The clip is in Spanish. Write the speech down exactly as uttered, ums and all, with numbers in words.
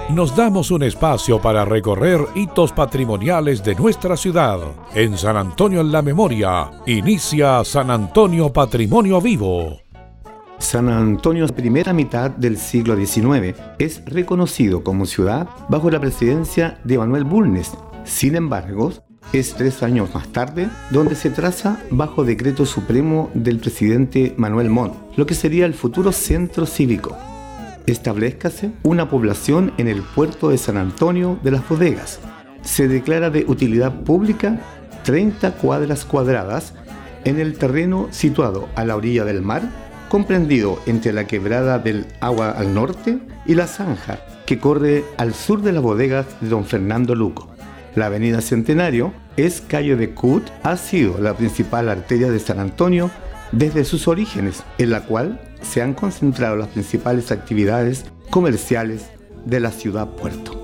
nos damos un espacio para recorrer hitos patrimoniales de nuestra ciudad. En San Antonio en la Memoria, inicia San Antonio Patrimonio Vivo. San Antonio, primera mitad del siglo diecinueve, es reconocido como ciudad bajo la presidencia de Manuel Bulnes. Sin embargo, es tres años más tarde donde se traza bajo decreto supremo del presidente Manuel Montt, lo que sería el futuro centro cívico. Establezcase una población en el puerto de San Antonio de las Bodegas. Se declara de utilidad pública treinta cuadras cuadradas en el terreno situado a la orilla del mar, comprendido entre la quebrada del Agua al norte y la zanja que corre al sur de las bodegas de don Fernando Luco. La avenida Centenario es calle de Cut, ha sido la principal arteria de San Antonio desde sus orígenes, en la cual se han concentrado las principales actividades comerciales de la ciudad puerto.